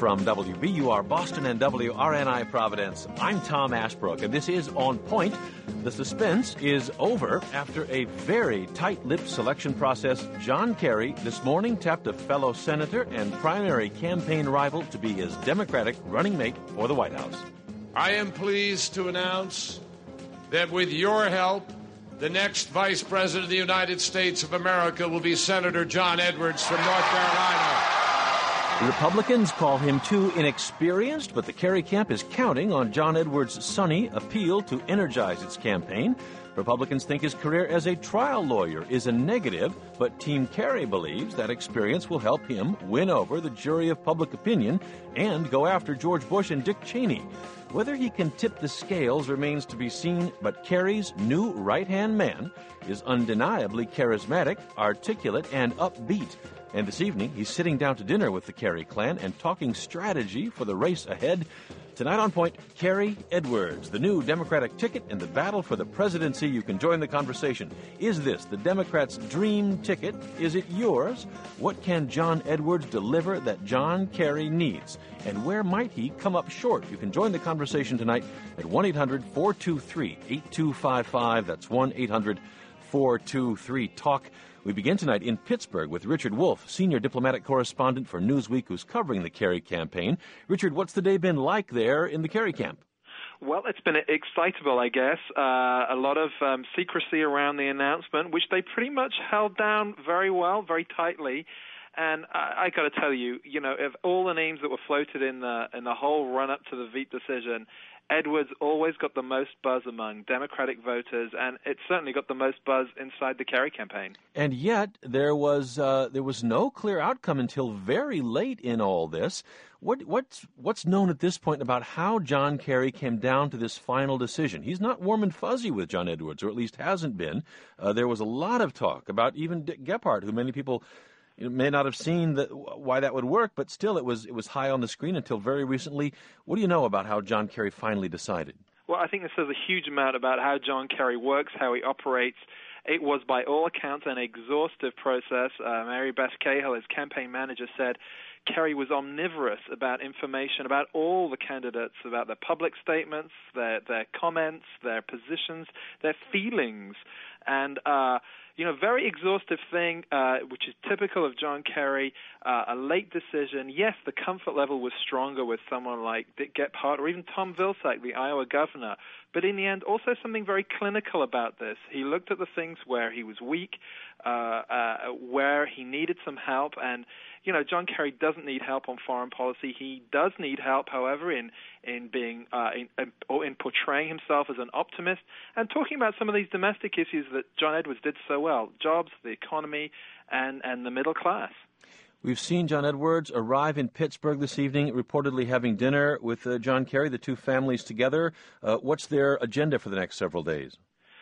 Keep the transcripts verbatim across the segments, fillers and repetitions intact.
From W B U R Boston and W R N I Providence, I'm Tom Ashbrook, and this is On Point. The suspense is over. After a very tight-lipped selection process, John Kerry this morning tapped a fellow senator and primary campaign rival to be his Democratic running mate for the White House. I am pleased to announce that with your help, the next Vice President of the United States of America will be Senator John Edwards from North Carolina. The Republicans call him too inexperienced, but the Kerry camp is counting on John Edwards' sunny appeal to energize its campaign. Republicans think his career as a trial lawyer is a negative, but Team Kerry believes that experience will help him win over the jury of public opinion and go after George Bush and Dick Cheney. Whether he can tip the scales remains to be seen, but Kerry's new right-hand man is undeniably charismatic, articulate, and upbeat. And this evening, he's sitting down to dinner with the Kerry clan and talking strategy for the race ahead. Tonight on Point, Kerry Edwards, the new Democratic ticket in the battle for the presidency. You can join the conversation. Is this the Democrats' dream ticket? Is it yours? What can John Edwards deliver that John Kerry needs? And where might he come up short? You can join the conversation tonight at one eight hundred four two three eight two five five. That's one eight hundred four two three talk. We begin tonight in Pittsburgh with Richard Wolff, senior diplomatic correspondent for Newsweek, who's covering the Kerry campaign. Richard, what's the day been like there in the Kerry camp? Well, it's been excitable, I guess. Uh, a lot of um, secrecy around the announcement, which they pretty much held down very well, very tightly. And I, I got to tell you, you know, of all the names that were floated in the in the whole run-up to the Veep decision, Edwards always got the most buzz among Democratic voters, and it certainly got the most buzz inside the Kerry campaign. And yet, there was uh, there was no clear outcome until very late in all this. What what's what's known at this point about how John Kerry came down to this final decision? He's not warm and fuzzy with John Edwards, or at least hasn't been. Uh, there was a lot of talk about even Dick Gephardt, who many people You may not have seen the, why that would work, but still it was it was high on the screen until very recently. What do you know about how John Kerry finally decided? Well, I think this says a huge amount about how John Kerry works, how he operates. It was, by all accounts, an exhaustive process. Uh, Mary Beth Cahill, his campaign manager, said Kerry was omnivorous about information about all the candidates, about their public statements, their, their comments, their positions, their feelings. And, uh, you know, very exhaustive thing, uh, which is typical of John Kerry, uh, a late decision. Yes, the comfort level was stronger with someone like Dick Gephardt or even Tom Vilsack, the Iowa governor. But in the end, also something very clinical about this. He looked at the things where he was weak, uh, uh, where he needed some help, and you know, John Kerry doesn't need help on foreign policy. He does need help, however, in in being uh, in, in, or in portraying himself as an optimist and talking about some of these domestic issues that John Edwards did so well: jobs, the economy, and and the middle class. We've seen John Edwards arrive in Pittsburgh this evening, reportedly having dinner with uh, John Kerry, the two families together. Uh, what's their agenda for the next several days?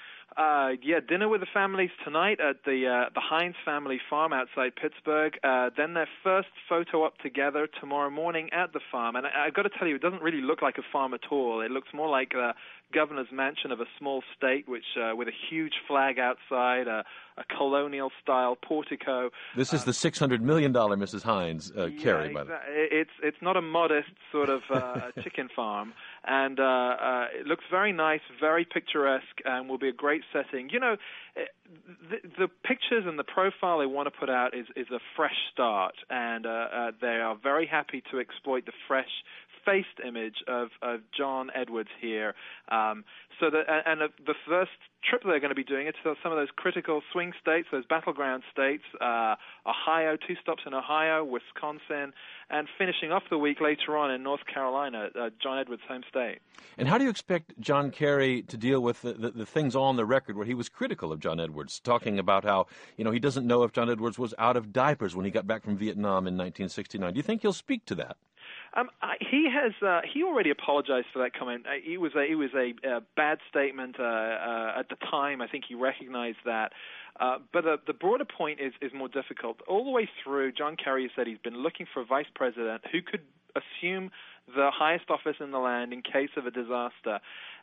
Uh, yeah, dinner with the families tonight at the uh, the Heinz family farm outside Pittsburgh. Uh, then their first photo up together tomorrow morning at the farm. And I, I've got to tell you, it doesn't really look like a farm at all. It looks more like a governor's mansion of a small state, which uh, with a huge flag outside, uh, a colonial-style portico. This is uh, the six hundred million dollars Missus Heinz uh, yeah, Kerry, by the way. It's it's not a modest sort of uh, chicken farm, and uh, uh, it looks very nice, very picturesque, and will be a great setting. You know, the, the pictures and the profile they want to put out is, is a fresh start, and uh, uh, they are very happy to exploit the fresh faced image of, of John Edwards here. Um, so that, and the first trip they're going to be doing it to some of those critical swing states, those battleground states, uh, Ohio, two stops in Ohio, Wisconsin, and finishing off the week later on in North Carolina, uh, John Edwards' home state. And how do you expect John Kerry to deal with the, the, the things on the record where he was critical of John Edwards, talking about how, you know, he doesn't know if John Edwards was out of diapers when he got back from Vietnam in nineteen sixty-nine. Do you think he'll speak to that? Um, I, he has. Uh, he already apologized for that comment. Uh, it was a. It was a, a bad statement uh, uh, at the time. I think he recognized that. Uh, but the, the broader point is is more difficult. All the way through, John Kerry has said he's been looking for a vice president who could assume the highest office in the land in case of a disaster.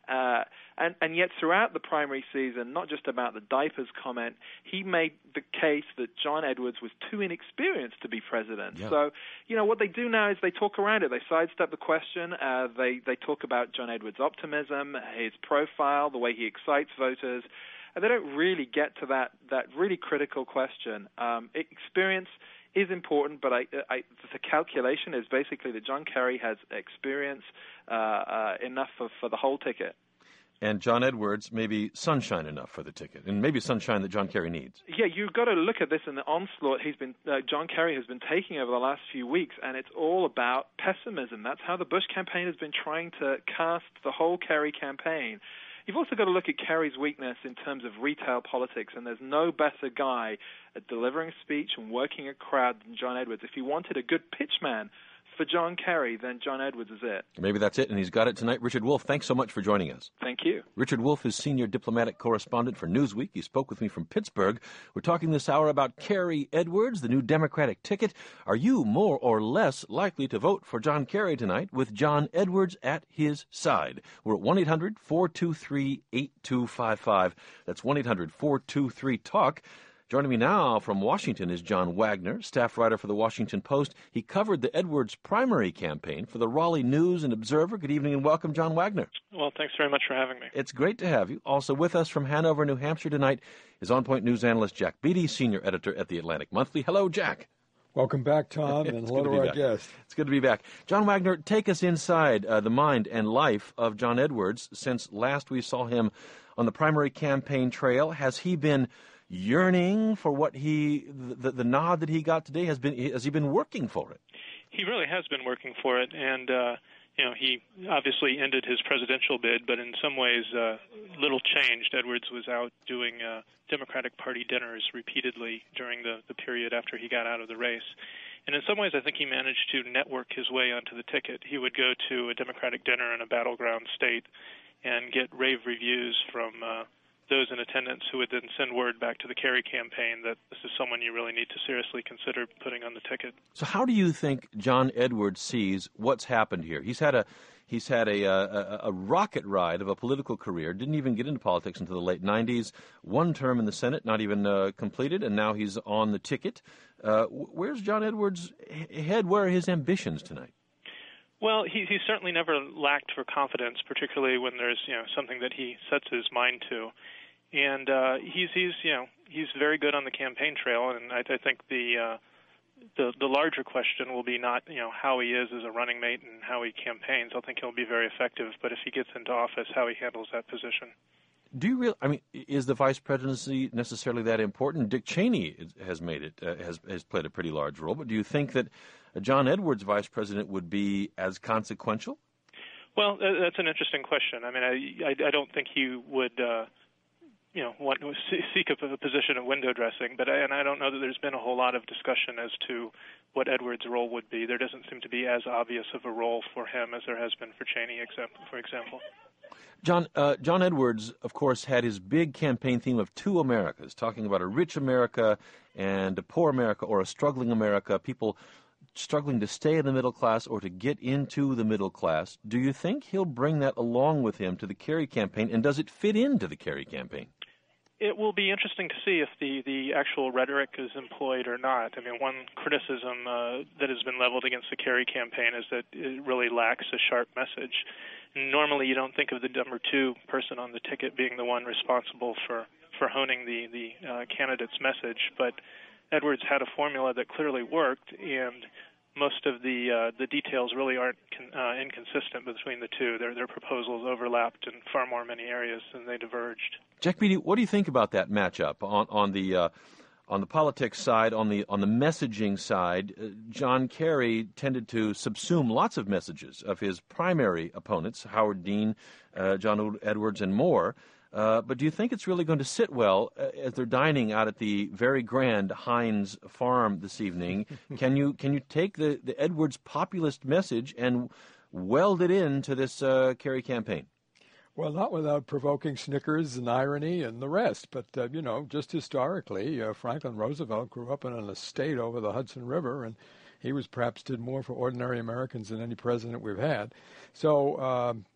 Uh, and, and yet throughout the primary season, not just about the diapers comment, he made the case that John Edwards was too inexperienced to be president. Yeah. So, you know, what they do now is they talk around it. They sidestep the question. Uh, they, they talk about John Edwards' optimism, his profile, the way he excites voters. And they don't really get to that, that really critical question. Um, experience is important, but I, I, the calculation is basically that John Kerry has experience uh, uh, enough for, for the whole ticket. And John Edwards maybe sunshine enough for the ticket, and maybe sunshine that John Kerry needs. Yeah, you've got to look at this in the onslaught he's been uh, John Kerry has been taking over the last few weeks, and it's all about pessimism. That's how the Bush campaign has been trying to cast the whole Kerry campaign. You've also got to look at Kerry's weakness in terms of retail politics, and there's no better guy at delivering a speech and working a crowd than John Edwards. If you wanted a good pitchman for John Kerry, then John Edwards is it. Maybe that's it, and he's got it tonight. Richard Wolff, thanks so much for joining us. Thank you. Richard Wolff is senior diplomatic correspondent for Newsweek. He spoke with me from Pittsburgh. We're talking this hour about Kerry Edwards, the new Democratic ticket. Are you more or less likely to vote for John Kerry tonight with John Edwards at his side? We're at one eight hundred four two three eight two five five. That's one eight hundred four two three talk. Joining me now from Washington is John Wagner, staff writer for the Washington Post. He covered the Edwards primary campaign for the Raleigh News and Observer. Good evening and welcome, John Wagner. Well, thanks very much for having me. It's great to have you. Also with us from Hanover, New Hampshire tonight is On Point News analyst Jack Beatty, senior editor at the Atlantic Monthly. Hello, Jack. Welcome back, Tom, and hello to our back. guest. It's good to be back. John Wagner, take us inside uh, the mind and life of John Edwards. Since last we saw him on the primary campaign trail, has he been yearning for what he, the, the nod that he got today? Has been has he been working for it? He really has been working for it, and uh, you know, he obviously ended his presidential bid, but in some ways, uh, little changed. Edwards was out doing uh, Democratic Party dinners repeatedly during the, the period after he got out of the race. And in some ways, I think he managed to network his way onto the ticket. He would go to a Democratic dinner in a battleground state and get rave reviews from uh, those in attendance, who would then send word back to the Kerry campaign that this is someone you really need to seriously consider putting on the ticket. So how do you think John Edwards sees what's happened here? He's had a he's had a, a, a rocket ride of a political career, didn't even get into politics until the late nineties, one term in the Senate, not even uh, completed, and now he's on the ticket. Uh, where's John Edwards' head? Where are his ambitions tonight? Well, he, he certainly never lacked for confidence, particularly when there's, you know, something that he sets his mind to. And uh, he's he's you know he's very good on the campaign trail, and I, I think the uh, the the larger question will be not you know how he is as a running mate and how he campaigns. I think he'll be very effective, but if he gets into office, how he handles that position. Do you really? I mean, is the vice presidency necessarily that important? Dick Cheney has made it uh, has has played a pretty large role, but do you think that John Edwards vice president would be as consequential? Well, that's an interesting question. I mean, I I, I don't think he would. Uh, you know, want to seek a position of window dressing, but I, and I don't know that there's been a whole lot of discussion as to what Edwards' role would be. There doesn't seem to be as obvious of a role for him as there has been for Cheney, for example. John uh, John Edwards, of course, had his big campaign theme of two Americas, talking about a rich America and a poor America, or a struggling America, people struggling to stay in the middle class or to get into the middle class. Do you think he'll bring that along with him to the Kerry campaign, and does it fit into the Kerry campaign? It will be interesting to see if the, the actual rhetoric is employed or not. I mean, one criticism uh, that has been leveled against the Kerry campaign is that it really lacks a sharp message. Normally, you don't think of the number two person on the ticket being the one responsible for, for honing the, the uh, candidate's message, but Edwards had a formula that clearly worked, and most of the uh, the details really aren't con- uh, inconsistent between the two. Their their proposals overlapped in far more many areas than they diverged. Jack Beatty, what do you think about that matchup on on the uh, on the politics side, on the on the messaging side? Uh, John Kerry tended to subsume lots of messages of his primary opponents, Howard Dean, uh, John Edwards, and more. Uh, but do you think it's really going to sit well uh, as they're dining out at the very grand Heinz Farm this evening? Can you can you take the, the Edwards populist message and weld it into this uh, Kerry campaign? Well, not without provoking snickers and irony and the rest. But, uh, you know, just historically, uh, Franklin Roosevelt grew up in an estate over the Hudson River, and he was perhaps did more for ordinary Americans than any president we've had. So, um,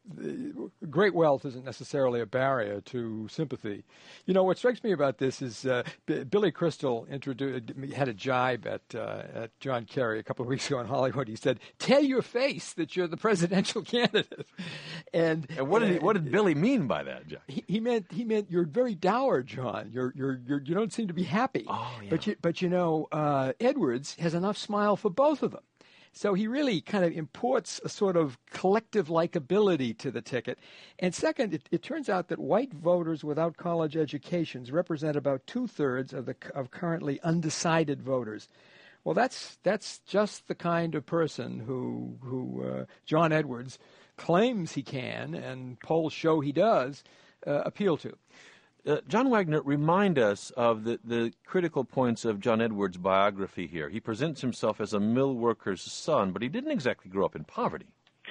great wealth isn't necessarily a barrier to sympathy. You know, what strikes me about this is uh, B- Billy Crystal introduced, had a jibe at uh, at John Kerry a couple of weeks ago in Hollywood. He said, "Tell your face that you're the presidential candidate." And, and what did he, uh, what did Billy mean by that, Jack? He, he meant he meant you're very dour, John. You're you're, you're you don't seem to be happy. Oh, yeah. But you but you know, uh, Edwards has enough smile for both of them. So he really kind of imports a sort of collective likability to the ticket. And second, it, it turns out that white voters without college educations represent about two-thirds of the of currently undecided voters. Well, that's that's just the kind of person who who uh, John Edwards claims he can, and polls show he does, uh, appeal to. Uh, John Wagner, remind us of the, the critical points of John Edwards' biography here. He presents himself as a mill worker's son, but he didn't exactly grow up in poverty.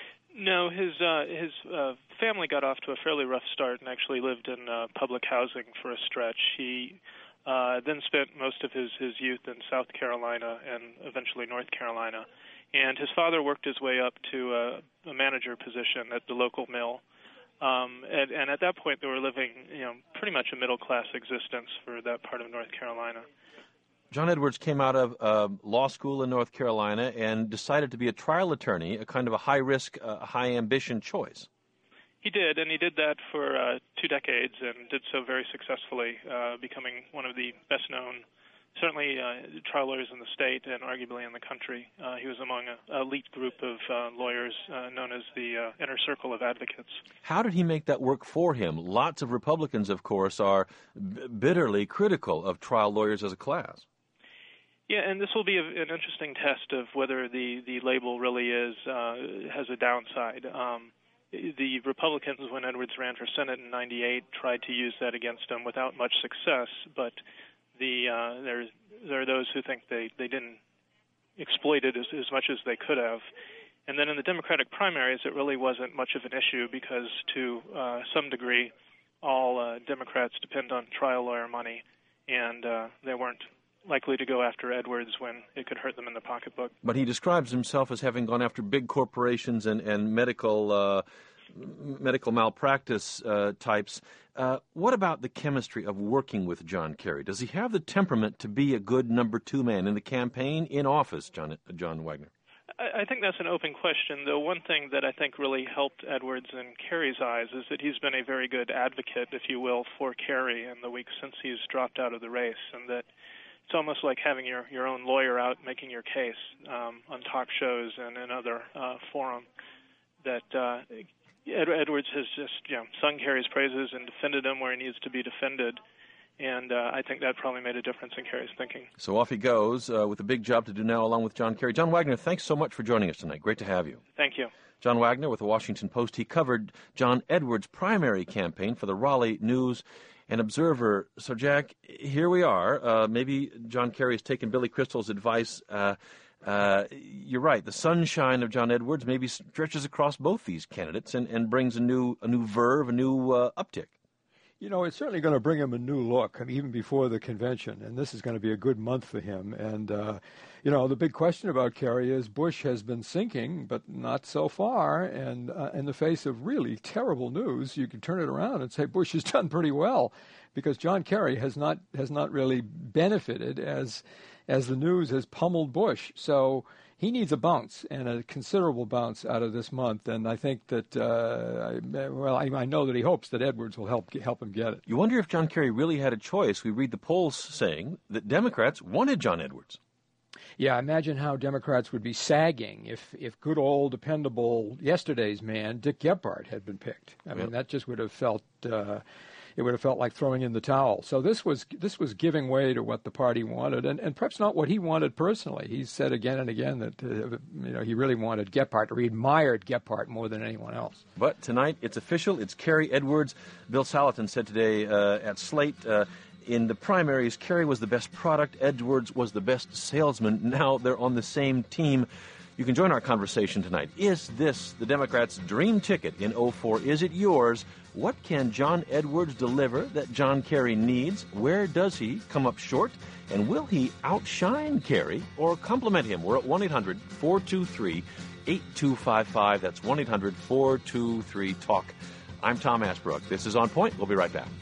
No, his uh, his uh, family got off to a fairly rough start and actually lived in uh, public housing for a stretch. He uh, then spent most of his, his youth in South Carolina and eventually North Carolina. And his father worked his way up to a, a manager position at the local mill. Um, and, and at that point, they were living, you know, pretty much a middle-class existence for that part of North Carolina. John Edwards came out of uh, law school in North Carolina and decided to be a trial attorney, a kind of a high-risk, uh, high-ambition choice. He did, and he did that for uh, two decades and did so very successfully, uh, becoming one of the best-known, certainly uh, trial lawyers in the state and arguably in the country. Uh, he was among an elite group of uh, lawyers uh, known as the uh, Inner Circle of Advocates. How did he make that work for him? Lots of Republicans, of course, are b- bitterly critical of trial lawyers as a class. Yeah, and this will be a, an interesting test of whether the, the label really is uh, has a downside. Um, the Republicans, when Edwards ran for Senate in ninety-eight, tried to use that against him without much success, but The uh, there there are those who think they, they didn't exploit it as, as much as they could have. And then in the Democratic primaries, it really wasn't much of an issue because to uh, some degree, all uh, Democrats depend on trial lawyer money, and uh, they weren't likely to go after Edwards when it could hurt them in the pocketbook. But he describes himself as having gone after big corporations and, and medical uh, medical malpractice uh, types. Uh, what about the chemistry of working with John Kerry? Does he have the temperament to be a good number two man in the campaign, in office, John, John Wagner? I think that's an open question, though one thing that I think really helped Edwards in Kerry's eyes is that he's been a very good advocate, if you will, for Kerry in the weeks since he's dropped out of the race, and that it's almost like having your, your own lawyer out making your case um, on talk shows and in other uh, forums. That uh, Ed, Edwards has just you know sung Kerry's praises and defended him where he needs to be defended. And uh, I think that probably made a difference in Kerry's thinking. So off he goes uh, with a big job to do now along with John Kerry. John Wagner, thanks so much for joining us tonight. Great to have you. Thank you. John Wagner with the Washington Post. He covered John Edwards' primary campaign for the Raleigh News and Observer. So, Jack, here we are. Uh, maybe John Kerry has taken Billy Crystal's advice. Uh, uh, you're right. The sunshine of John Edwards maybe stretches across both these candidates and, and brings a new, a new verve, a new uh, uptick. You know, it's certainly going to bring him a new look, I mean, even before the convention, and this is going to be a good month for him. And, uh, you know, the big question about Kerry is Bush has been sinking, but not so far. And uh, in the face of really terrible news, you can turn it around and say Bush has done pretty well, because John Kerry has not has not really benefited as as the news has pummeled Bush. So he needs a bounce, and a considerable bounce out of this month. And I think that, uh, I, well, I, I know that he hopes that Edwards will help help him get it. You wonder if John Kerry really had a choice. We read the polls saying that Democrats wanted John Edwards. Yeah, imagine how Democrats would be sagging if, if good old, dependable, yesterday's man, Dick Gephardt, had been picked. I mean, yep. That just would have felt... Uh, It would have felt like throwing in the towel. So this was this was giving way to what the party wanted, and, and perhaps not what he wanted personally. He said again and again that uh, you know he really wanted Gephardt, or he admired Gephardt more than anyone else. But tonight it's official. It's Kerry Edwards. Bill Salatin said today uh, at Slate, uh, in the primaries, Kerry was the best product. Edwards was the best salesman. Now they're on the same team. You can join our conversation tonight. Is this the Democrats' dream ticket in oh four? Is it yours? What can John Edwards deliver that John Kerry needs? Where does he come up short? And will he outshine Kerry or complement him? We're at one eight hundred four two three eight two five five. That's one eight hundred four two three talk. I'm Tom Ashbrook. This is On Point. We'll be right back.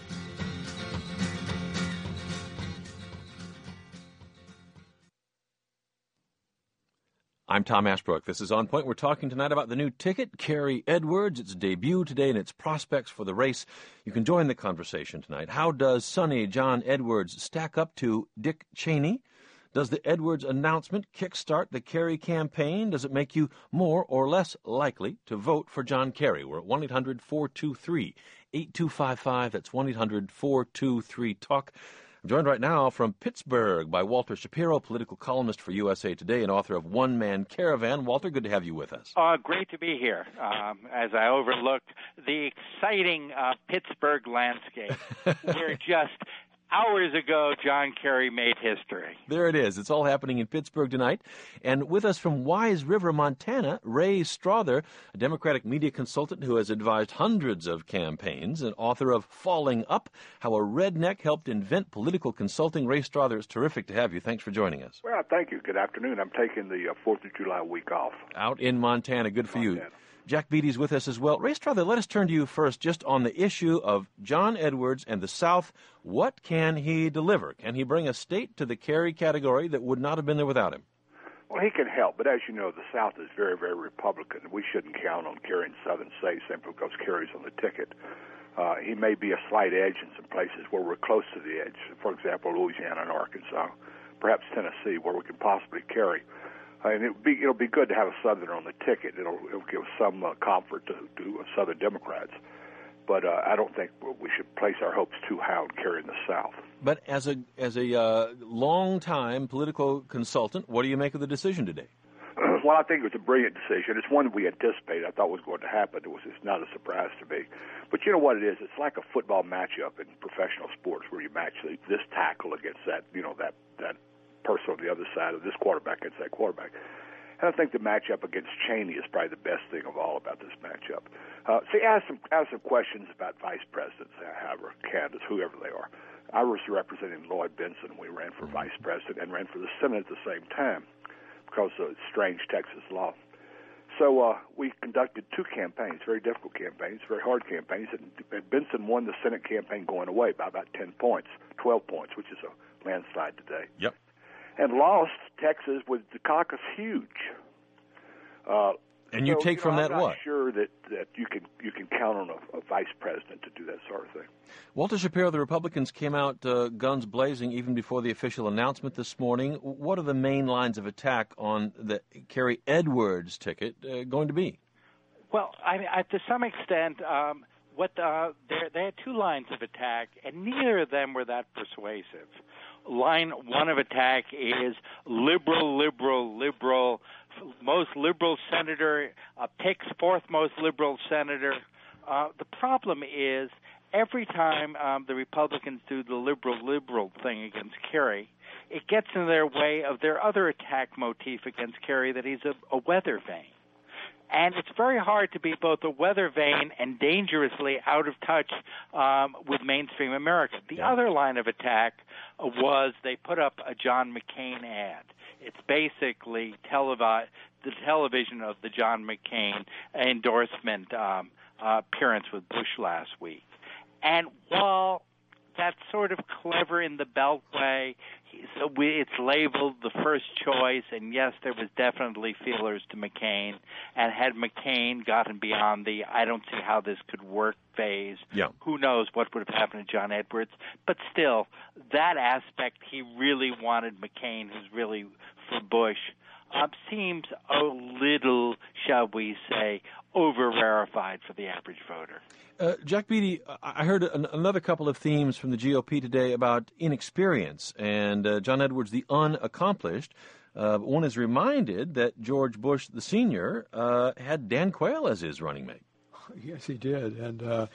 I'm Tom Ashbrook. This is On Point. We're talking tonight about the new ticket, Kerry Edwards, its debut today and its prospects for the race. You can join the conversation tonight. How does Sonny John Edwards stack up to Dick Cheney? Does the Edwards announcement kickstart the Kerry campaign? Does it make you more or less likely to vote for John Kerry? We're at one eight hundred four two three eight two five five. That's one eight hundred four two three talk. I'm joined right now from Pittsburgh by Walter Shapiro, political columnist for U S A Today and author of One Man Caravan. Walter, good to have you with us. Uh, great to be here, um, as I overlooked the exciting uh, Pittsburgh landscape where just hours ago John Kerry made history. There it is. It's all happening in Pittsburgh tonight. And with us from Wise River, Montana, Ray Strother, a Democratic media consultant who has advised hundreds of campaigns and author of Falling Up, How a Redneck Helped Invent Political Consulting. Ray Strother, it's terrific to have you. Thanks for joining us. Well, thank you. Good afternoon. I'm taking the uh, fourth of July week off. Out in Montana. Good for Montana. you. Jack Beatty's with us as well. Ray Strother, let us turn to you first just on the issue of John Edwards and the South. What can he deliver? Can he bring a state to the Kerry category that would not have been there without him? Well, he can help, but as you know, the South is very, very Republican. We shouldn't count on Kerry in southern states simply because Kerry's on the ticket. Uh, he may be a slight edge in some places where we're close to the edge. For example, Louisiana and Arkansas, perhaps Tennessee, where we could possibly carry. Uh, and it'll be, it'll be good to have a Southerner on the ticket. It'll, it'll give some uh, comfort to, to uh, Southern Democrats. But uh, I don't think we should place our hopes too high on Kerry in the South. But as a as a uh, long-time political consultant, what do you make of the decision today? Well, I think it was a brilliant decision. It's one we anticipated. I thought was going to happen. It was it's not a surprise to me. But you know what it is? It's like a football matchup in professional sports where you match this tackle against that, you know, that that. person on the other side of this quarterback against that quarterback. And I think the matchup against Cheney is probably the best thing of all about this matchup. Uh, see, I have some, I have some questions about vice presidents, however, candidates, whoever they are. I was representing Lloyd Bentsen. We ran for vice president and ran for the Senate at the same time because of strange Texas law. So uh, we conducted two campaigns, very difficult campaigns, very hard campaigns, and, and Bentsen won the Senate campaign going away by about ten points, twelve points, which is a landslide today. Yep. And lost Texas with the caucus huge. Uh, and you so, take you from know, that I'm not what? Sure that, that you can you can count on a, a vice president to do that sort of thing. Walter Shapiro, the Republicans came out uh, guns blazing even before the official announcement this morning. What are the main lines of attack on the Kerry Edwards ticket uh, going to be? Well, I mean, to some extent, um, what uh, they had two lines of attack, and neither of them were that persuasive. Line one of attack is liberal, liberal, liberal, most liberal senator uh, picks fourth most liberal senator. Uh, the problem is every time um, the Republicans do the liberal, liberal thing against Kerry, it gets in their way of their other attack motif against Kerry, that he's a, a weather vane. And it's very hard to be both a weather vane and dangerously out of touch um, with mainstream America. The yeah. other line of attack was they put up a John McCain ad. It's basically televi- the television of the John McCain endorsement um, uh, appearance with Bush last week. And while that's sort of clever in the Beltway, so we, it's labeled the first choice, and yes, there was definitely feelers to McCain. And had McCain gotten beyond the I don't see how this could work phase, yeah. who knows what would have happened to John Edwards. But still, that aspect, he really wanted McCain, who's really for Bush, uh, seems a little, shall we say, over-rarefied for the average voter. Uh, Jack Beatty, I heard an, another couple of themes from the G O P today about inexperience and uh, John Edwards, the unaccomplished. Uh, one is reminded that George Bush, the senior, uh, had Dan Quayle as his running mate. Yes, he did. And, uh,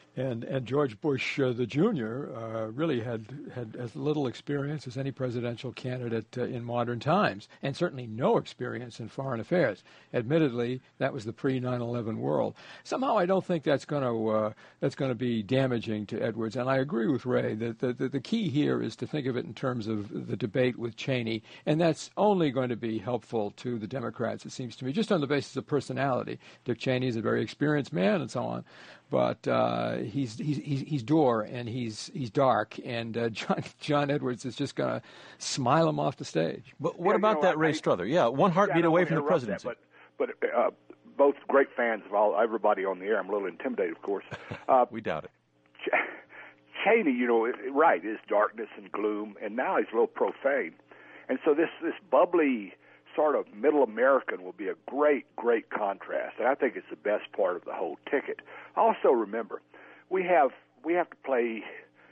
And and George Bush, uh, the junior, uh, really had had as little experience as any presidential candidate uh, in modern times, and certainly no experience in foreign affairs. Admittedly, that was the pre nine eleven world. Somehow, I don't think that's going to uh, that's going to be damaging to Edwards. And I agree with Ray that the, the the key here is to think of it in terms of the debate with Cheney, and that's only going to be helpful to the Democrats, it seems to me, just on the basis of personality. Dick Cheney is a very experienced man, and so on. But uh, he's he's he's he's dour and he's he's dark, and uh, John John Edwards is just going to smile him off the stage. But what yeah, about you know, that, I, Ray Struther? Yeah, one heartbeat yeah, away from the presidency. That, but but uh, both great fans of all everybody on the air. I'm a little intimidated, of course. Uh, we doubt it. Ch- Cheney, you know, right, is darkness and gloom, and now he's a little profane, and so this this bubbly sort of middle American will be a great, great contrast, and I think it's the best part of the whole ticket. Also, remember, we have we have to play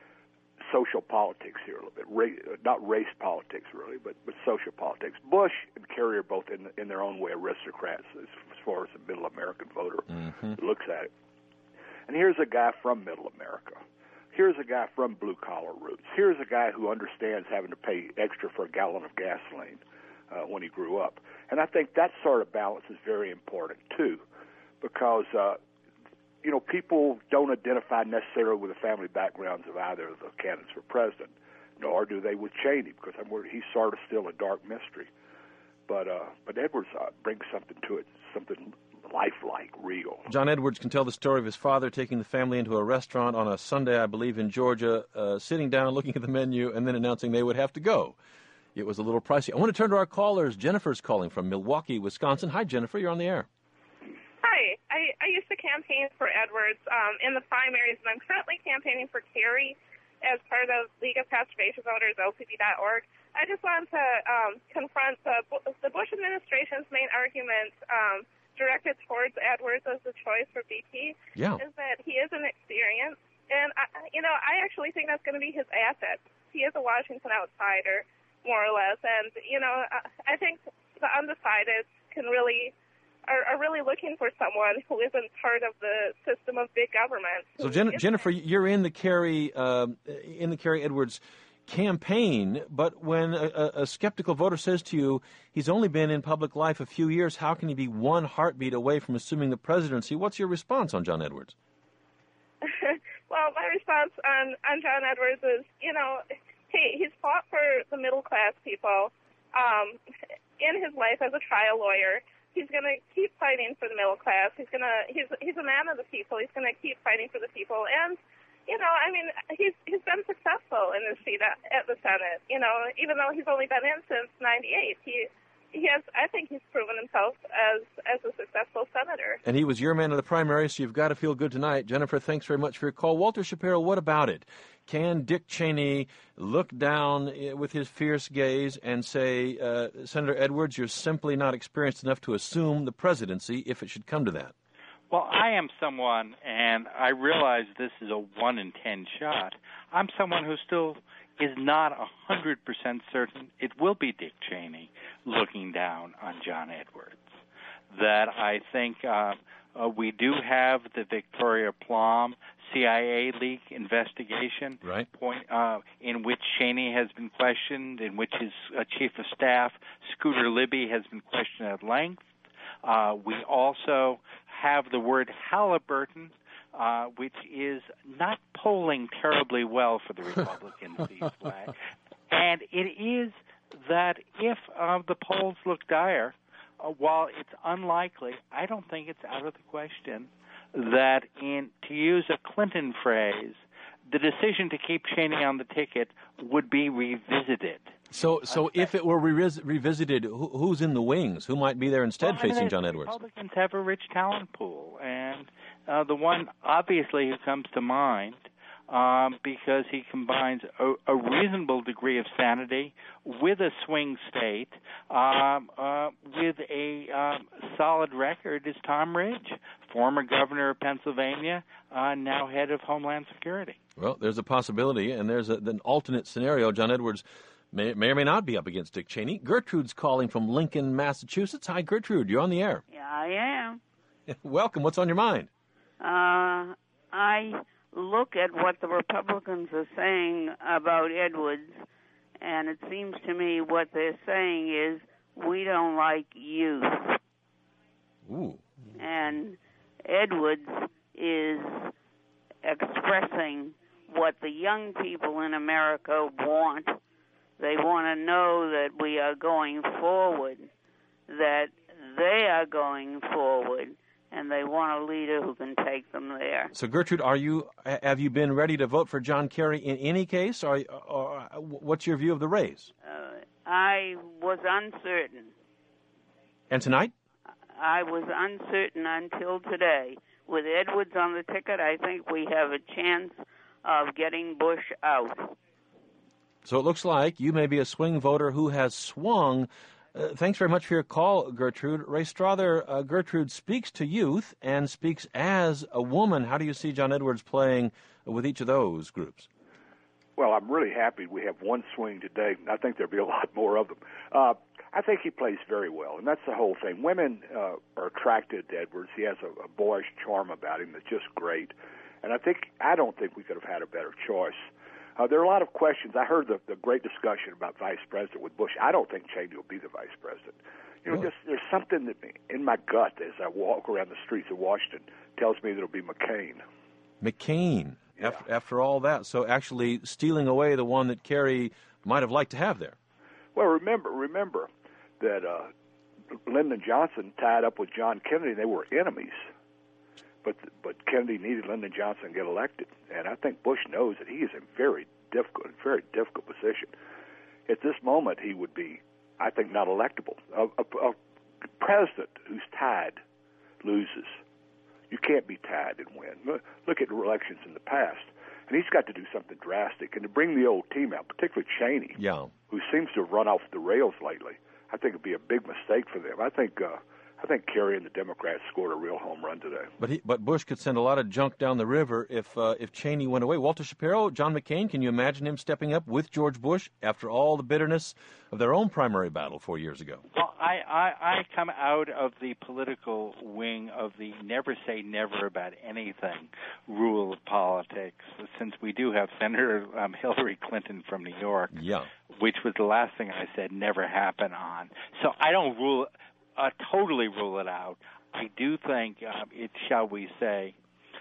social politics here a little bit, Ra- not race politics really, but, but social politics. Bush and Kerry are both in, in their own way aristocrats as, as far as the middle American voter mm-hmm. looks at it. And here's a guy from middle America. Here's a guy from blue-collar roots. Here's a guy who understands having to pay extra for a gallon of gasoline uh, when he grew up. And I think that sort of balance is very important, too, because, uh, you know, people don't identify necessarily with the family backgrounds of either of the candidates for president, nor do they with Cheney, because I'm worried he's sort of still a dark mystery. But uh, but Edwards uh, brings something to it, something lifelike, real. John Edwards can tell the story of his father taking the family into a restaurant on a Sunday, I believe, in Georgia, uh, sitting down, looking at the menu, and then announcing they would have to go. It was a little pricey. I want to turn to our callers. Jennifer's calling from Milwaukee, Wisconsin. Hi, Jennifer. You're on the air. Hi. I, I used to campaign for Edwards um, in the primaries, and I'm currently campaigning for Kerry as part of League of Conservation Voters, L C V dot org. I just wanted to um, confront the, the Bush administration's main argument um, directed towards Edwards as the choice for V P yeah. is that he is inexperienced. And, I, you know, I actually think that's going to be his asset. He is a Washington outsider, more or less. And, you know, I think the undecideds can really are, are really looking for someone who isn't part of the system of big government. So, Jen- Jennifer, you're in the Kerry uh, in the Kerry Edwards campaign, but when a, a skeptical voter says to you, he's only been in public life a few years, how can he be one heartbeat away from assuming the presidency? What's your response on John Edwards? Well, my response on, on John Edwards is, you know, he, he's fought for the middle-class people um, in his life as a trial lawyer. He's going to keep fighting for the middle class. He's going to he's he's a man of the people. He's going to keep fighting for the people. And you know, I mean, he's he's been successful in his seat at, at the Senate. You know, even though he's only been in since ninety-eight, he he has. I think he's proven himself as as a successful senator. And he was your man in the primary, so you've got to feel good tonight. Jennifer, thanks very much for your call. Walter Shapiro, what about it? Can Dick Cheney look down with his fierce gaze and say, uh, Senator Edwards, you're simply not experienced enough to assume the presidency if it should come to that? Well, I am someone, and I realize this is a one in ten shot. I'm someone who still is not a hundred percent certain it will be Dick Cheney looking down on John Edwards. That I think uh, uh, we do have the Victoria Plum C I A leak investigation, right. point, uh, in which Cheney has been questioned, in which his uh, chief of staff, Scooter Libby, has been questioned at length. Uh, we also have the word Halliburton, uh, which is not polling terribly well for the Republicans these days. And it is that if uh, the polls look dire, uh, while it's unlikely, I don't think it's out of the question that, in to use a Clinton phrase, the decision to keep Cheney on the ticket would be revisited. So, so if it were re- revisited, who, who's in the wings? Who might be there instead well, facing I mean, John Edwards? Republicans have a rich talent pool, and uh, the one obviously who comes to mind um, because he combines a, a reasonable degree of sanity with a swing state, um, uh, with a um, solid record is Tom Ridge, former governor of Pennsylvania, uh, now head of Homeland Security. Well, there's a possibility, and there's a, an alternate scenario. John Edwards may, may or may not be up against Dick Cheney. Gertrude's calling from Lincoln, Massachusetts. Hi, Gertrude. You're on the air. Yeah, I am. Welcome. What's on your mind? Uh, I look at what the Republicans are saying about Edwards, and it seems to me what they're saying is, we don't like youth. Ooh. And Edwards is expressing what the young people in America want. They want to know that we are going forward, that they are going forward, and they want a leader who can take them there. So, Gertrude, are you have you been ready to vote for John Kerry in any case, or, or what's your view of the race? Uh, I was uncertain. And tonight? I was uncertain until today. With Edwards on the ticket, I think we have a chance of getting Bush out. So it looks like you may be a swing voter who has swung. Uh, thanks very much for your call, Gertrude. Ray Strother, uh, Gertrude speaks to youth and speaks as a woman. How do you see John Edwards playing with each of those groups? Well, I'm really happy we have one swing today. I think there'll be a lot more of them. Uh, I think he plays very well, and that's the whole thing. Women uh, are attracted to Edwards. He has a, a boyish charm about him that's just great. And I think I don't think we could have had a better choice. Uh, there are a lot of questions. I heard the, the great discussion about vice president with Bush. I don't think Cheney will be the vice president. You know, really? just there's something that in my gut as I walk around the streets of Washington tells me that it'll be McCain. McCain, yeah. after, after all that. So actually stealing away the one that Kerry might have liked to have there. Well, remember, remember that uh, Lyndon Johnson tied up with John Kennedy. They were enemies. But but Kennedy needed Lyndon Johnson to get elected, and I think Bush knows that he is in very difficult, very difficult position. At this moment, he would be, I think, not electable. A, a, a president who's tied loses. You can't be tied and win. Look at elections in the past, and he's got to do something drastic. And to bring the old team out, particularly Cheney, yeah. who seems to have run off the rails lately, I think it'd be a big mistake for them. I think. Uh, I think Kerry and the Democrats scored a real home run today. But he, but Bush could send a lot of junk down the river if uh, if Cheney went away. Walter Shapiro, John McCain, can you imagine him stepping up with George Bush after all the bitterness of their own primary battle four years ago? Well, I, I, I come out of the political wing of the never say never about anything rule of politics, since we do have Senator um, Hillary Clinton from New York, yeah. which was the last thing I said never happen on. So I don't rule Uh, totally rule it out. I do think um, it, shall we say,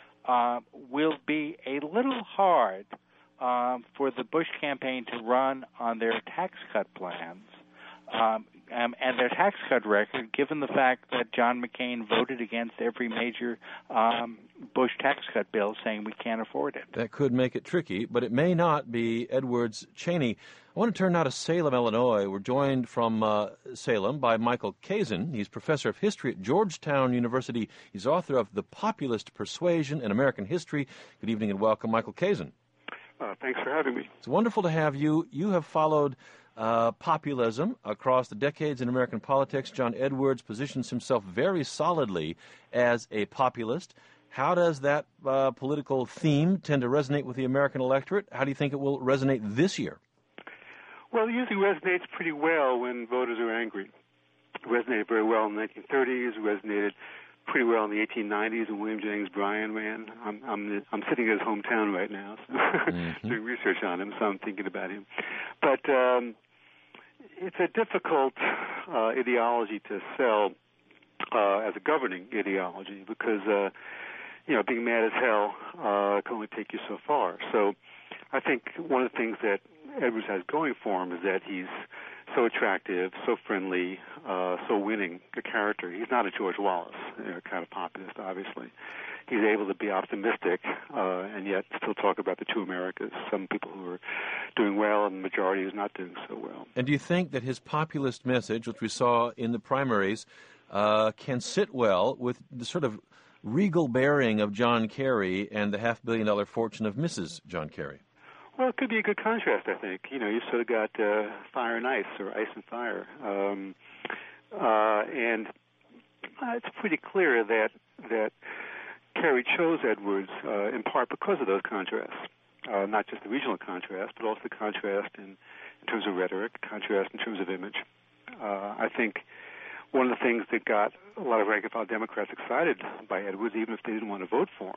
uh, will be a little hard um, for the Bush campaign to run on their tax cut plans um, um, and their tax cut record, given the fact that John McCain voted against every major um, Bush tax cut bill, saying we can't afford it. That could make it tricky, but it may not be Edwards-Cheney. I want to turn now to Salem, Illinois. We're joined from uh, Salem by Michael Kazin. He's professor of history at Georgetown University. He's author of The Populist Persuasion in American History. Good evening and welcome, Michael Kazin. Uh, thanks for having me. It's wonderful to have you. You have followed uh, populism across the decades in American politics. John Edwards positions himself very solidly as a populist. How does that uh, political theme tend to resonate with the American electorate? How do you think it will resonate this year? Well, it usually resonates pretty well when voters are angry. It resonated very well in the nineteen thirties. It resonated pretty well in the eighteen nineties when William Jennings Bryan ran. I'm I'm I'm sitting in his hometown right now, so mm-hmm. doing research on him, so I'm thinking about him. But um, it's a difficult uh, ideology to sell uh, as a governing ideology because uh, you know being mad as hell uh, can only take you so far. So I think one of the things that Edwards has going for him is that he's so attractive, so friendly, uh, so winning a character. He's not a George Wallace you know, kind of populist, obviously. He's able to be optimistic uh, and yet still talk about the two Americas, some people who are doing well and the majority who's not doing so well. And do you think that his populist message, which we saw in the primaries, uh, can sit well with the sort of regal bearing of John Kerry and the half-billion-dollar fortune of Missus John Kerry? Well, it could be a good contrast, I think. You know, you sort of got uh, fire and ice, or ice and fire. Um, uh, and uh, it's pretty clear that that Kerry chose Edwards uh, in part because of those contrasts, uh, not just the regional contrast, but also the contrast in, in terms of rhetoric, contrast in terms of image. Uh, I think one of the things that got a lot of rank-and-file Democrats excited by Edwards, even if they didn't want to vote for him,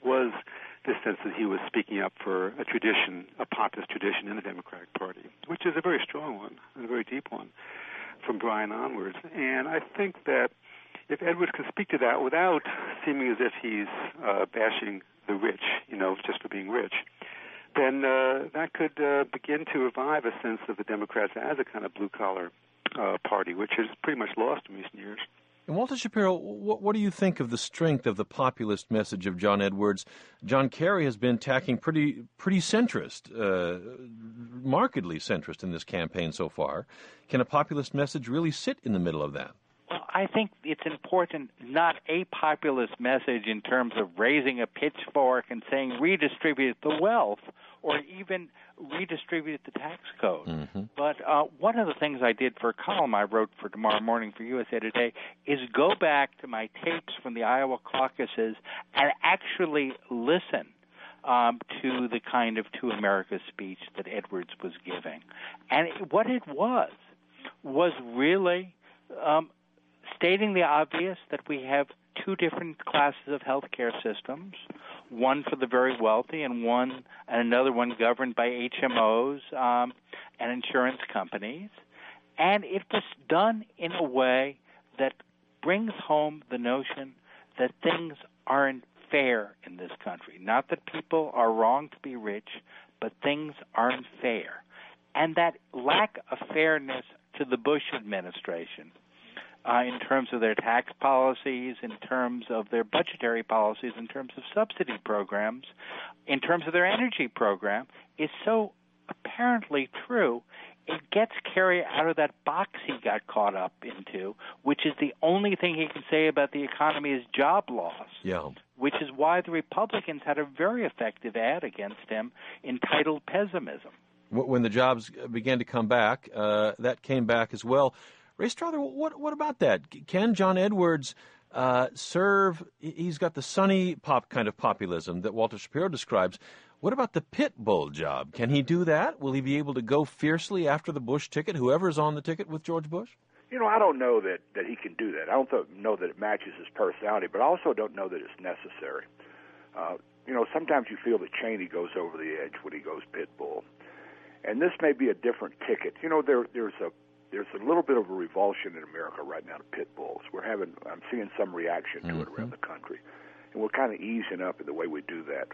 was this sense that he was speaking up for a tradition, a populist tradition in the Democratic Party, which is a very strong one, and a very deep one, from Bryan onwards. And I think that if Edwards can speak to that without seeming as if he's uh, bashing the rich, you know, just for being rich, then uh, that could uh, begin to revive a sense of the Democrats as a kind of blue-collar uh, party, which is pretty much lost in recent years. And Walter Shapiro, what, what do you think of the strength of the populist message of John Edwards? John Kerry has been tacking pretty pretty centrist, uh, markedly centrist in this campaign so far. Can a populist message really sit in the middle of that? Well, I think it's important, not a populist message in terms of raising a pitchfork and saying redistribute the wealth or even redistribute the tax code. Mm-hmm. But uh, one of the things I did for a column I wrote for Tomorrow Morning for U S A Today is go back to my tapes from the Iowa caucuses and actually listen um, to the kind of To America speech that Edwards was giving. And what it was was really um, stating the obvious that we have two different classes of healthcare systems, one for the very wealthy and one and another one governed by H M Os um, and insurance companies. And it was done in a way that brings home the notion that things aren't fair in this country. Not that people are wrong to be rich, but things aren't fair. And that lack of fairness to the Bush administration, Uh, in terms of their tax policies, in terms of their budgetary policies, in terms of subsidy programs, in terms of their energy program, is so apparently true, it gets Kerry out of that box he got caught up into, which is the only thing he can say about the economy is job loss, yeah. which is why the Republicans had a very effective ad against him entitled pessimism. When the jobs began to come back, uh, that came back as well. Ray Strother, what what about that? Can John Edwards uh, serve? He's got the sunny pop kind of populism that Walter Shapiro describes. What about the pit bull job? Can he do that? Will he be able to go fiercely after the Bush ticket, whoever's on the ticket with George Bush? You know, I don't know that, that he can do that. I don't th- know that it matches his personality, but I also don't know that it's necessary. Uh, you know, sometimes you feel that Cheney goes over the edge when he goes pit bull. And this may be a different ticket. You know, there there's a There's a little bit of a revulsion in America right now to pit bulls. We're having, I'm seeing some reaction to mm-hmm. it around the country, and we're kind of easing up in the way we do that.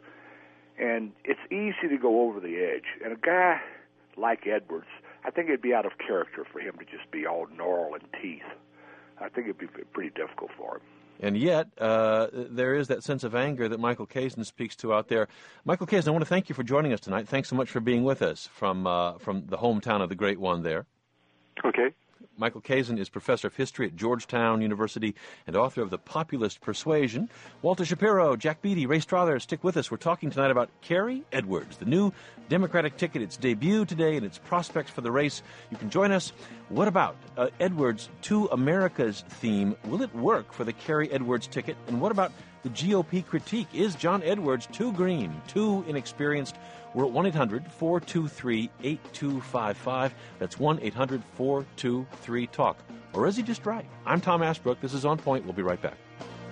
And it's easy to go over the edge. And a guy like Edwards, I think it'd be out of character for him to just be all gnarl and teeth. I think it'd be pretty difficult for him. And yet, uh, there is that sense of anger that Michael Kazin speaks to out there. Michael Kazin, I want to thank you for joining us tonight. Thanks so much for being with us from uh, from the hometown of the great one there. Okay. Michael Kazin is professor of history at Georgetown University and author of The Populist Persuasion. Walter Shapiro, Jack Beatty, Ray Strother, stick with us. We're talking tonight about Kerry Edwards, the new Democratic ticket. Its debut today and its prospects for the race. You can join us. What about uh, Edwards' To America's theme? Will it work for the Kerry Edwards ticket? And what about the G O P critique? Is John Edwards too green, too inexperienced? We're at one eight hundred four two three eight two five five. That's one eight hundred four two three talk. Or is he just right? I'm Tom Ashbrook. This is On Point. We'll be right back.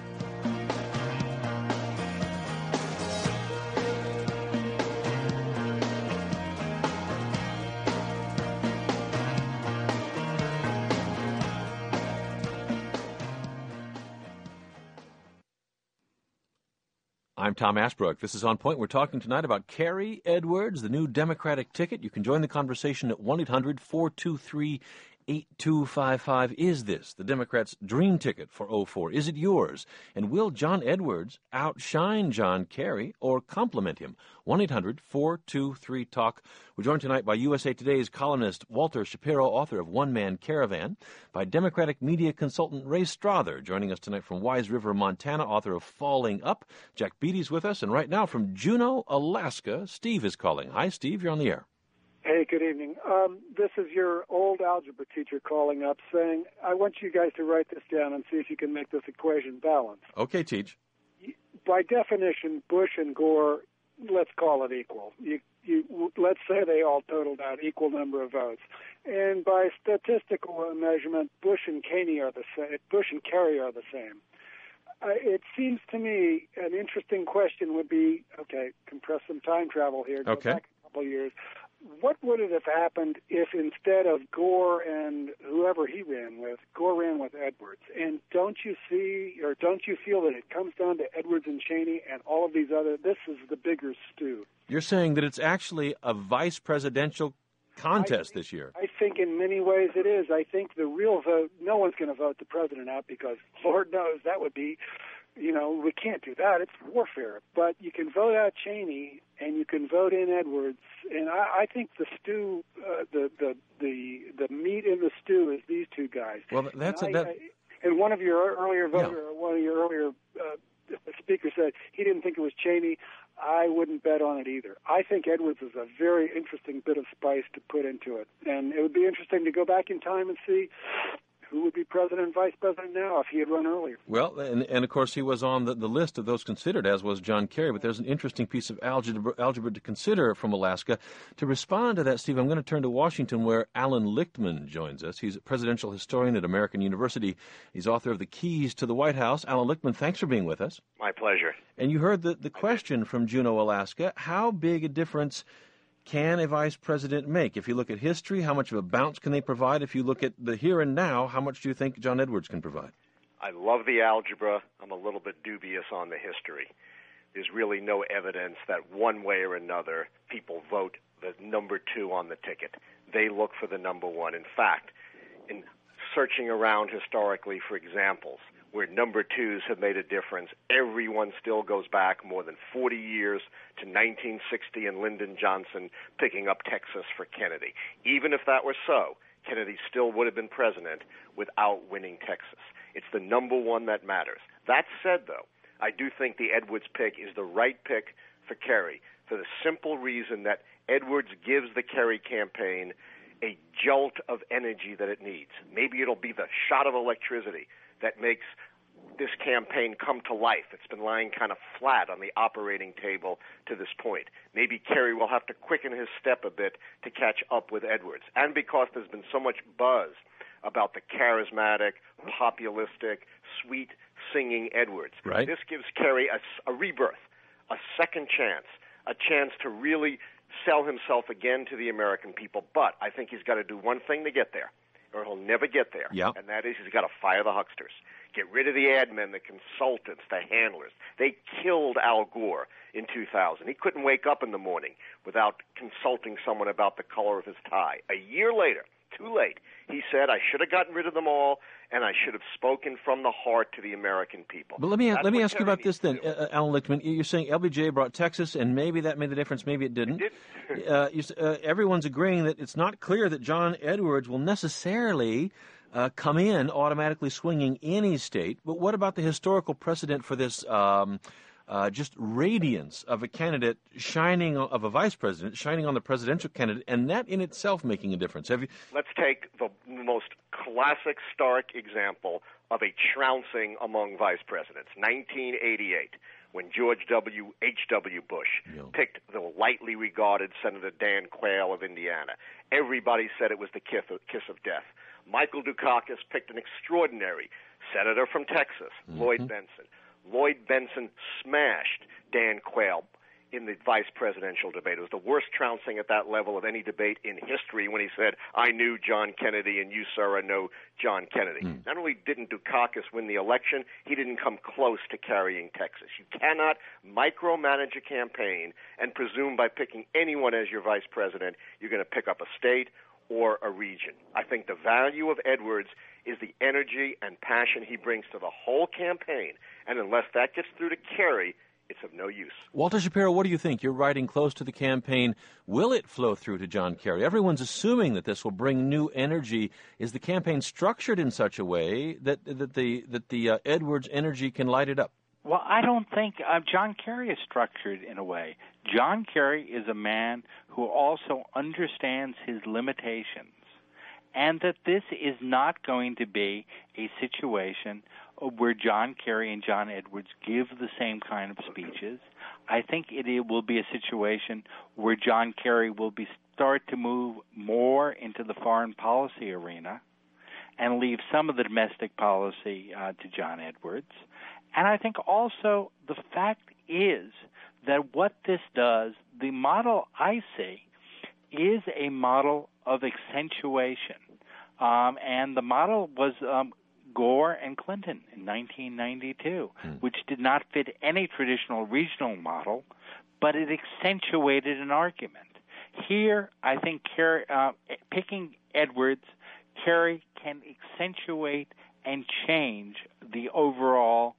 I'm Tom Ashbrook. This is On Point. We're talking tonight about Kerry Edwards, the new Democratic ticket. You can join the conversation at one eight hundred four two three eight two five five. Is this the Democrats' dream ticket for oh four? Is it yours? And will John Edwards outshine John Kerry or complement him? one eight hundred four two three talk. We're joined tonight by U S A Today's columnist Walter Shapiro, author of One Man Caravan, by Democratic media consultant Ray Strother, joining us tonight from Wise River, Montana, author of Falling Up. Jack Beatty's with us, and right now from Juneau, Alaska, Steve is calling. Hi, Steve. You're on the air. Hey, good evening. Um, this is your old algebra teacher calling up saying, I want you guys to write this down and see if you can make this equation balance. Okay, teach. By definition, Bush and Gore, let's call it equal. You, you, let's say they all totaled out equal number of votes. And by statistical measurement, Bush and Cheney are the same. Bush and Kerry are the same. uh, it seems to me an interesting question would be, okay, compress some time travel here, go okay. back a couple of years. What would it have happened if instead of Gore and whoever he ran with, Gore ran with Edwards? And don't you see, or don't you feel that it comes down to Edwards and Cheney and all of these other, this is the bigger stew. You're saying that it's actually a vice presidential contest I, this year. I think in many ways it is. I think the real vote, no one's going to vote the president out because Lord knows that would be, you know, we can't do that. It's warfare. But you can vote out Cheney and you can vote in Edwards. And I, I think the stew, uh, the, the the the meat in the stew is these two guys. Well, that's and, a, I, that... I, and one of your earlier voter, yeah. one of your earlier uh, speakers said he didn't think it was Cheney. I wouldn't bet on it either. I think Edwards is a very interesting bit of spice to put into it, and it would be interesting to go back in time and see who would be president and vice president now if he had run earlier. Well, and, and of course he was on the, the list of those considered, as was John Kerry, but there's an interesting piece of algebra, algebra to consider from Alaska. To respond to that, Steve, I'm going to turn to Washington, where Alan Lichtman joins us. He's a presidential historian at American University. He's author of The Keys to the White House. Alan Lichtman, thanks for being with us. My pleasure. And you heard the, the question from Juneau, Alaska. How big a difference can a vice president make? If you look at history, how much of a bounce can they provide? If you look at the here and now, how much do you think John Edwards can provide? I love the algebra. I'm a little bit dubious on the history. There's really no evidence that one way or another people vote the number two on the ticket. They look for the number one. In fact, in searching around historically for examples where number twos have made a difference, everyone still goes back more than forty years to nineteen sixty and Lyndon Johnson picking up Texas for Kennedy. Even if that were so, Kennedy still would have been president without winning Texas. It's the number one that matters. That said, though, I do think the Edwards pick is the right pick for Kerry for the simple reason that Edwards gives the Kerry campaign a jolt of energy that it needs. Maybe it'll be the shot of electricity that makes this campaign come to life. It's been lying kind of flat on the operating table to this point. Maybe Kerry will have to quicken his step a bit to catch up with Edwards. And because there's been so much buzz about the charismatic, populistic, sweet-singing Edwards, right. This gives Kerry a, a rebirth, a second chance, a chance to really sell himself again to the American people. But I think he's got to do one thing to get there, or he'll never get there, yep. and that is he's got to fire the hucksters. Get rid of the admin, the consultants, the handlers. They killed Al Gore in two thousand. He couldn't wake up in the morning without consulting someone about the color of his tie. A year later, too late, he said, I should have gotten rid of them all, and I should have spoken from the heart to the American people. But let me That's let me what ask you Kerry about this then, uh, Alan Lichtman. You're saying L B J brought Texas, and maybe that made the difference, maybe it didn't. It did. uh, you, uh, everyone's agreeing that it's not clear that John Edwards will necessarily uh, come in automatically swinging any state. But what about the historical precedent for this um, uh, just radiance of a candidate shining, of a vice president shining on the presidential candidate, and that in itself making a difference? Have you? Let's take the most classic, stark example of a trouncing among vice presidents, nineteen eighty-eight, when George W. H W. Bush yeah. picked the lightly regarded Senator Dan Quayle of Indiana. Everybody said it was the kiss of, kiss of death. Michael Dukakis picked an extraordinary senator from Texas, mm-hmm. Lloyd Benson. Lloyd Benson smashed Dan Quayle in the vice presidential debate. It was the worst trouncing at that level of any debate in history when he said, I knew John Kennedy and you, sir, know John Kennedy. Mm. Not only didn't Dukakis win the election, he didn't come close to carrying Texas. You cannot micromanage a campaign and presume by picking anyone as your vice president you're going to pick up a state or a region. I think the value of Edwards is the energy and passion he brings to the whole campaign, and unless that gets through to Kerry, it's of no use. Walter Shapiro, what do you think? You're riding close to the campaign. Will it flow through to John Kerry? Everyone's assuming that this will bring new energy. Is the campaign structured in such a way that that the that the uh, Edwards energy can light it up? Well, I don't think uh, John Kerry is structured in a way. John Kerry is a man who also understands his limitations, and that this is not going to be a situation where John Kerry and John Edwards give the same kind of speeches. I think it, it will be a situation where John Kerry will be start to move more into the foreign policy arena, and leave some of the domestic policy uh, to John Edwards. And I think also the fact is that what this does, the model I see, is a model of accentuation. Um, and the model was um, Gore and Clinton in nineteen ninety-two, hmm. which did not fit any traditional regional model, but it accentuated an argument. Here, I think Kerry, uh, picking Edwards, Kerry can accentuate and change the overall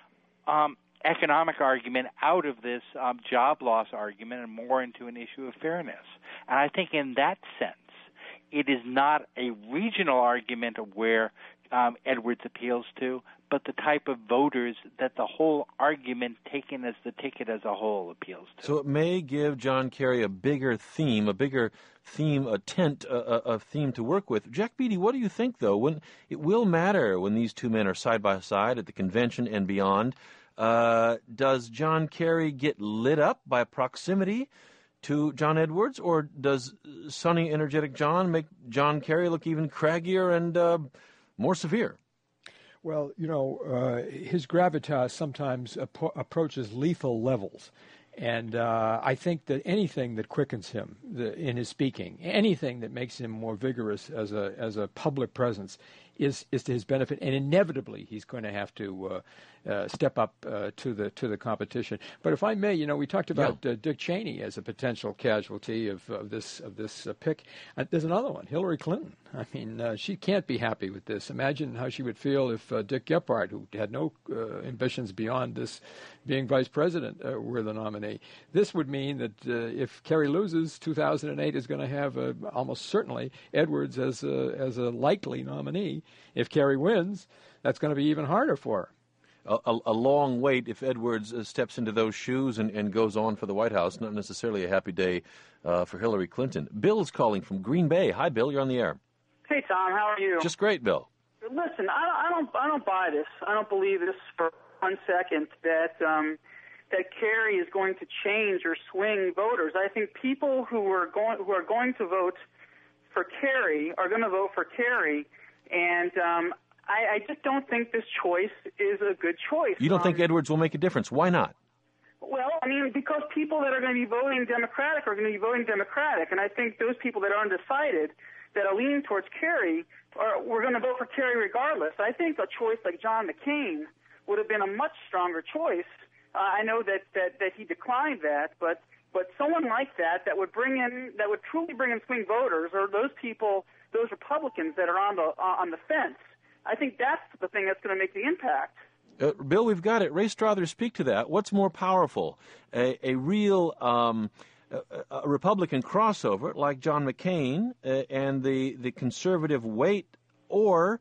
um, economic argument out of this um, job loss argument and more into an issue of fairness. And I think in that sense, it is not a regional argument of where um, Edwards appeals to, but the type of voters that the whole argument taken as the ticket as a whole appeals to. So it may give John Kerry a bigger theme, a bigger theme, a tent, a, a theme to work with. Jack Beatty, what do you think, though? When it will matter when these two men are side by side at the convention and beyond. Uh, does John Kerry get lit up by proximity to John Edwards, or does sunny, energetic John make John Kerry look even craggier and uh, more severe? Well, you know, uh, his gravitas sometimes ap- approaches lethal levels. And uh, I think that anything that quickens him the, in his speaking, anything that makes him more vigorous as a as a public presence, is is to his benefit. And inevitably, he's going to have to uh, uh, step up uh, to the to the competition. But if I may, you know, we talked about yeah. uh, Dick Cheney as a potential casualty of, of this of this uh, pick. Uh, there's another one, Hillary Clinton. I mean, uh, she can't be happy with this. Imagine how she would feel if uh, Dick Gephardt, who had no uh, ambitions beyond this being vice president, uh, were the nominee. This would mean that uh, if Kerry loses, two thousand eight is going to have uh, almost certainly Edwards as a, as a likely nominee. If Kerry wins, that's going to be even harder for her. A, a, a long wait if Edwards uh, steps into those shoes and, and goes on for the White House. Not necessarily a happy day uh, for Hillary Clinton. Bill's calling from Green Bay. Hi, Bill. You're on the air. Hey, Tom. How are you? Just great, Bill. Listen, I, I don't, I don't buy this. I don't believe this for one second that um, that Kerry is going to change or swing voters. I think people who are going who are going to vote for Kerry are going to vote for Kerry, and um, I, I just don't think this choice is a good choice. You don't um, think Edwards will make a difference? Why not? Well, I mean, because people that are going to be voting Democratic are going to be voting Democratic, and I think those people that are undecided, that are leaning towards Kerry, are we're going to vote for Kerry regardless. I think a choice like John McCain would have been a much stronger choice. Uh, I know that, that, that he declined that, but but someone like that that would bring in that would truly bring in swing voters, or those people, those Republicans that are on the uh, on the fence. I think that's the thing that's going to make the impact. Uh, Bill, we've got it. Ray Strother, speak to that. What's more powerful, a, a real um, a, a Republican crossover like John McCain uh, and the the conservative weight, or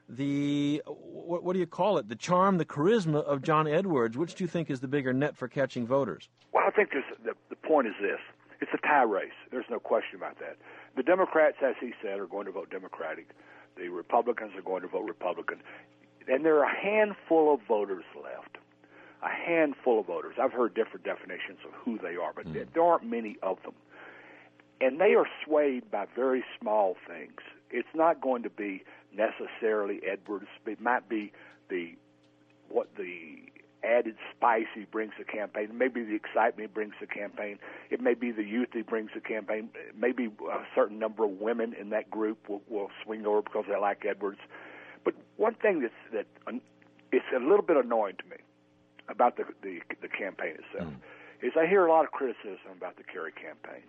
the what, what do you call it? The charm, the charisma of John Edwards. Which do you think is the bigger net for catching voters? Well, I think there's, the the point is this: it's a tie race. There's no question about that. The Democrats, as he said, are going to vote Democratic. The Republicans are going to vote Republican. And there are a handful of voters left. A handful of voters. I've heard different definitions of who they are, but mm. there aren't many of them. And they are swayed by very small things. It's not going to be necessarily Edwards. It might be the what the added spice he brings to the campaign. It may be the excitement he brings to the campaign. It may be the youth he brings to the campaign. Maybe a certain number of women in that group will, will swing over because they like Edwards. But one thing that's that um, it's a little bit annoying to me about the the, the campaign itself mm. is I hear a lot of criticism about the Kerry campaign.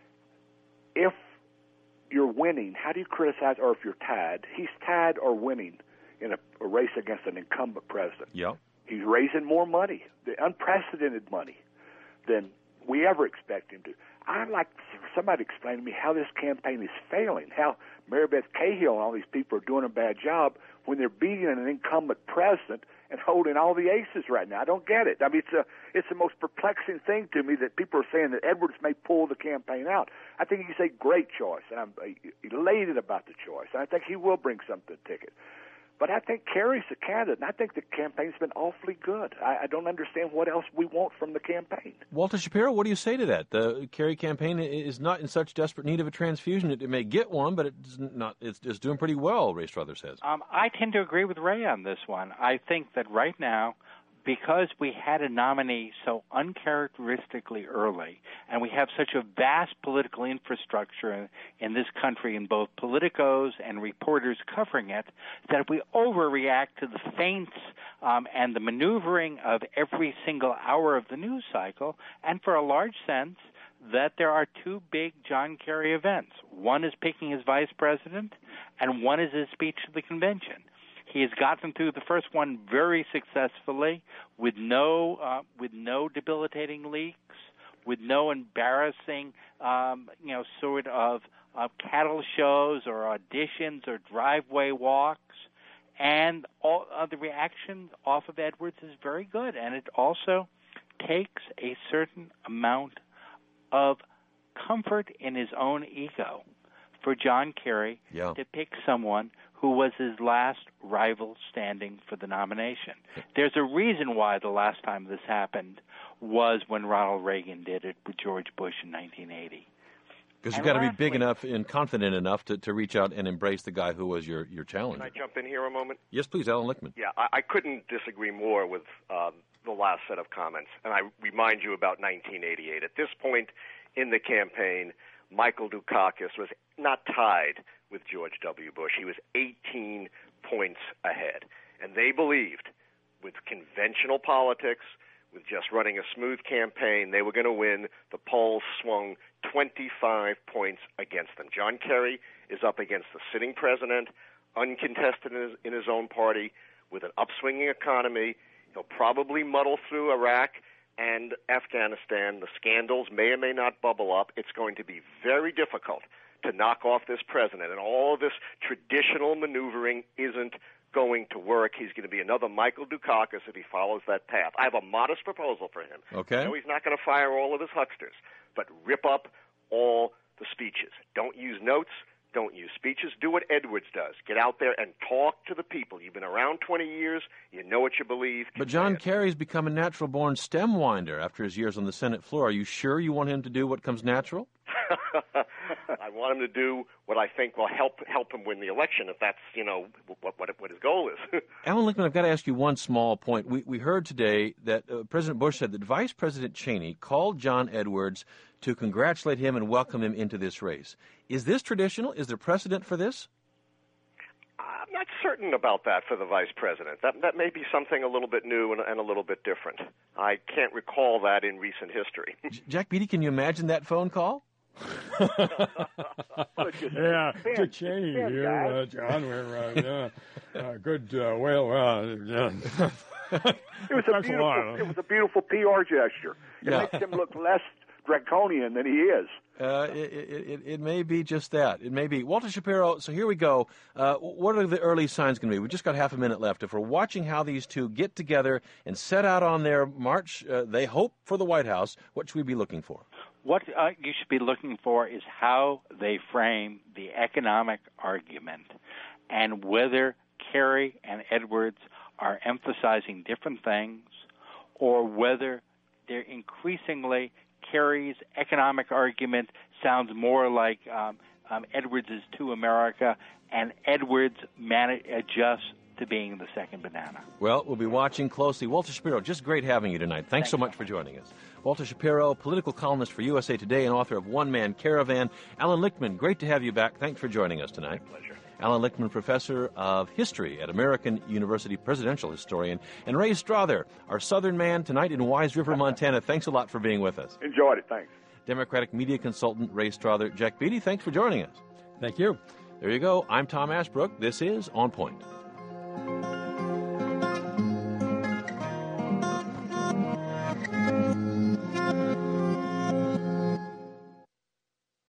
If you're winning, how do you criticize? Or if you're tied, he's tied or winning in a, a race against an incumbent president. Yeah, he's raising more money, the unprecedented money, than we ever expect him to. I'd like somebody to explain to me how this campaign is failing, how Mary Beth Cahill and all these people are doing a bad job when they're beating an incumbent president and holding all the aces right now. I don't get it. I mean, it's a, it's the most perplexing thing to me that people are saying that Edwards may pull the campaign out. I think he's a great choice, and I'm elated about the choice. And I think he will bring something to the ticket. But I think Kerry's the candidate, and I think the campaign's been awfully good. I, I don't understand what else we want from the campaign. Walter Shapiro, what do you say to that? The Kerry campaign is not in such desperate need of a transfusion. It, it may get one, but it's not. It's, it's doing pretty well, Ray Strother says. Um, I tend to agree with Ray on this one. I think that right now, because we had a nominee so uncharacteristically early, and we have such a vast political infrastructure in, in this country, in both politicos and reporters covering it, that if we overreact to the feints um, and the maneuvering of every single hour of the news cycle, and for a large sense, that there are two big John Kerry events. One is picking his vice president, and one is his speech to the convention. He has gotten through the first one very successfully, with no uh, with no debilitating leaks, with no embarrassing, um, you know, sort of uh, cattle shows or auditions or driveway walks, and all uh, the reaction off of Edwards is very good, and it also takes a certain amount of comfort in his own ego for John Kerry yeah. to pick someone who was his last rival standing for the nomination. There's a reason why the last time this happened was when Ronald Reagan did it with George Bush in nineteen eighty. Because you've got to be big enough and confident enough to, to reach out and embrace the guy who was your, your challenger. Can I jump in here a moment? Yes, please, Alan Lichtman. Yeah, I, I couldn't disagree more with uh, the last set of comments. And I remind you about nineteen eighty-eight. At this point in the campaign, Michael Dukakis was not tied with George W. Bush. He was eighteen points ahead. And they believed with conventional politics, with just running a smooth campaign, they were going to win. The polls swung twenty-five points against them. John Kerry is up against the sitting president, uncontested in his, in his own party, with an upswinging economy. He'll probably muddle through Iraq and Afghanistan. The scandals may or may not bubble up. It's going to be very difficult to knock off this president, and all of this traditional maneuvering isn't going to work. He's going to be another Michael Dukakis if he follows that path. I have a modest proposal for him. Okay. I know he's not going to fire all of his hucksters, but rip up all the speeches. Don't use notes. Don't use speeches. Do what Edwards does. Get out there and talk to the people. You've been around twenty years. You know what you believe. But John Kerry's become a natural-born stem winder after his years on the Senate floor. Are you sure you want him to do what comes natural? I want him to do what I think will help help him win the election, if that's, you know, what what, what his goal is. Alan Lichtman, I've got to ask you one small point. We we heard today that uh, President Bush said that Vice President Cheney called John Edwards to congratulate him and welcome him into this race. Is this traditional? Is there precedent for this? I'm not certain about that for the vice president. That that may be something a little bit new and, and a little bit different. I can't recall that in recent history. Jack Beatty, can you imagine that phone call? yeah, to Cheney here, uh, John. We're uh, yeah, uh, good. Uh, well, uh, yeah. It was a beautiful. It was a beautiful P R gesture. It yeah. makes him look less draconian than he is. Uh, it, it, it may be just that. It may be. Walter Shapiro, so here we go. Uh, what are the early signs going to be? We've just got half a minute left. If we're watching how these two get together and set out on their march, uh, they hope for the White House, what should we be looking for? What uh, you should be looking for is how they frame the economic argument and whether Kerry and Edwards are emphasizing different things or whether they're increasingly Kerry's economic argument sounds more like um, um, Edwards is to America, and Edwards man- adjusts to being the second banana. Well, we'll be watching closely. Walter Shapiro, just great having you tonight. Thanks, Thanks so much so much for joining us. Walter Shapiro, political columnist for U S A Today and author of One Man Caravan. Alan Lichtman, great to have you back. Thanks for joining us tonight. My pleasure. Alan Lichtman, professor of history at American University, presidential historian. And Ray Strother, our southern man tonight in Wise River, Montana. Thanks a lot for being with us. Enjoyed it. Thanks. Democratic media consultant Ray Strother. Jack Beatty, thanks for joining us. Thank you. There you go. I'm Tom Ashbrook. This is On Point.